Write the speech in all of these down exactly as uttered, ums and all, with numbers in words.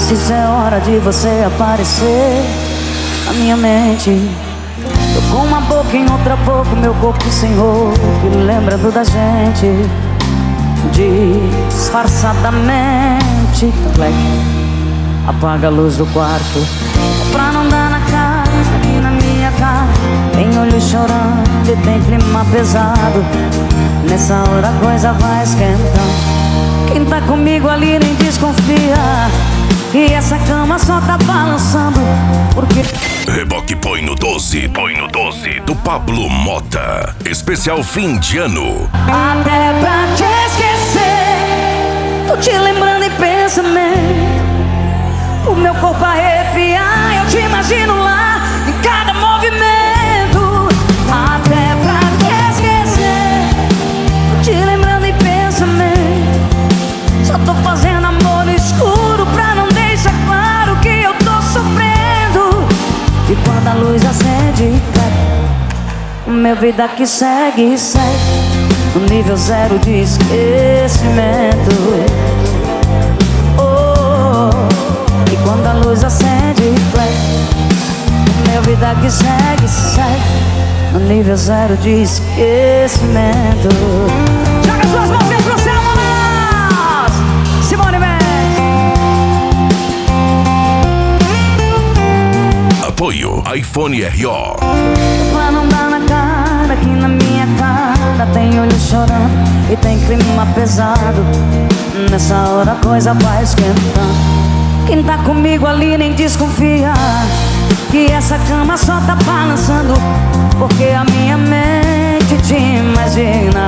Precisa é hora de você aparecer na minha mente. Tô com uma boca em outra boca, meu corpo sem roupa, lembrando da gente disfarçadamente. Black, apaga a luz do quarto pra não dar na cara e na minha cara. Tem olho chorando e tem clima pesado. Nessa hora a coisa vai esquentando. Quem tá comigo ali nem desconfia, e essa cama só tá balançando porque... Reboque põe no doze, põe no doze do Pablo Motta. Especial fim de ano. Até pra te esquecer, tô te lembrando em pensamento. O meu corpo arrepiar, eu te imagino lá em cada movimento. Até pra te esquecer, tô te lembrando em pensamento. Só tô fazendo amor no escuro pra não deixar claro que eu tô sofrendo. E quando a luz acende, meu vida que segue, segue no nível zero de esquecimento. Oh, e quando a luz acende, meu vida que segue, segue no nível zero de esquecimento. Joga suas mãos pro céu, manas! Simone Mendes. Apoio iPhone R O. Pra não dar na cara, aqui na minha cara tem olho chorando e tem clima pesado. Nessa hora a coisa vai esquentando. Quem tá comigo ali nem desconfia, que essa cama só tá balançando porque a minha mente te imagina.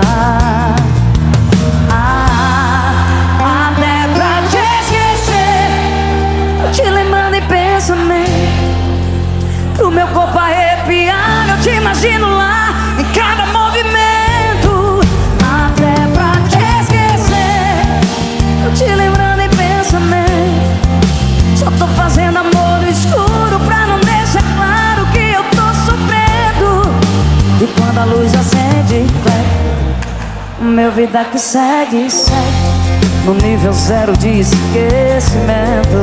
Ah, até pra te esquecer, eu te lembrando em pensamento. Pro meu corpo arrepiar, eu te imagino lá em cada movimento. Até pra te esquecer, eu te lembrando em pensamento. Só tô fazendo amor no escuro pra não deixar claro que eu tô sofrendo. E quando a luz acende, meu vida que segue, segue no nível zero de esquecimento.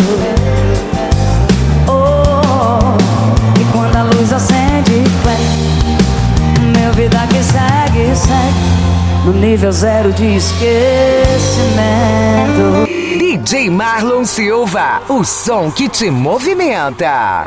Oh, e quando a luz acende, meu vida que segue, segue no nível zero de esquecimento. D J Marlon Silva, o som que te movimenta.